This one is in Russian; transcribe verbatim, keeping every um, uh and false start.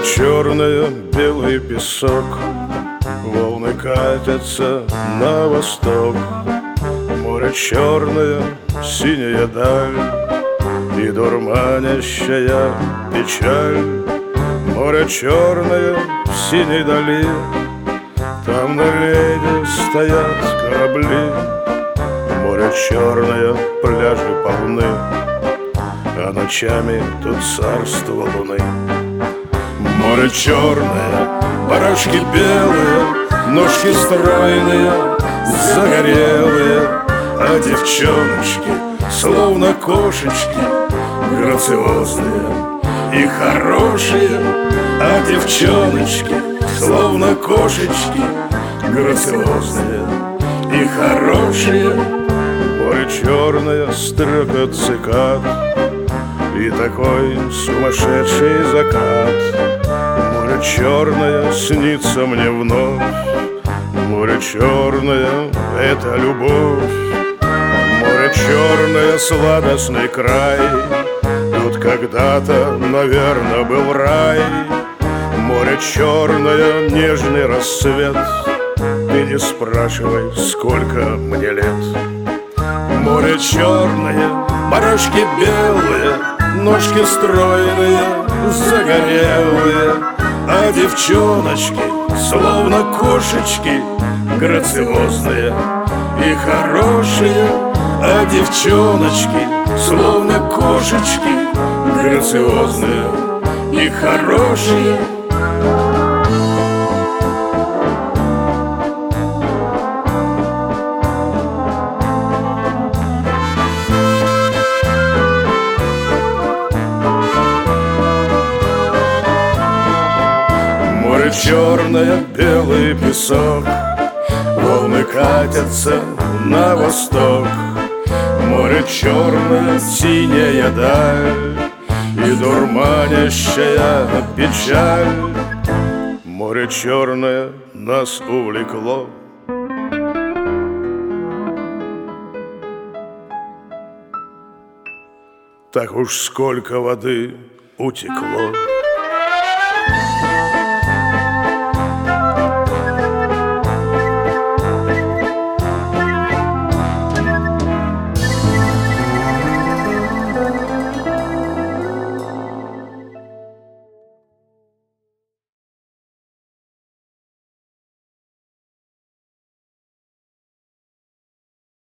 черное, белый песок, волны катятся на восток. Море черное, синяя даль и дурманящая печаль. Море черное в синей дали, там на рейде стоят корабли. Море черное, пляжи полны, а ночами тут царство луны. Море черное, барашки белые, ножки стройные, загорелые, а девчоночки, словно кошечки, грациозные и хорошие. А девчоночки, словно кошечки, грациозные и хорошие. Море черное, стрекот цикад и такой сумасшедший закат. Море черное снится мне вновь, море черное — это любовь. Море черное — сладостный край, тут когда-то, наверное, был рай. Море черное — нежный рассвет, ты не спрашивай, сколько мне лет. Море черное, барашки белые, ножки стройные, загорелые, а девчоночки, словно кошечки, грациозные и хорошие. А девчоночки, словно кошечки, грациозные и хорошие. Море черное, белый песок, волны катятся на восток. Море черное, синяя даль и дурманящая печаль. Море черное нас увлекло, так уж сколько воды утекло.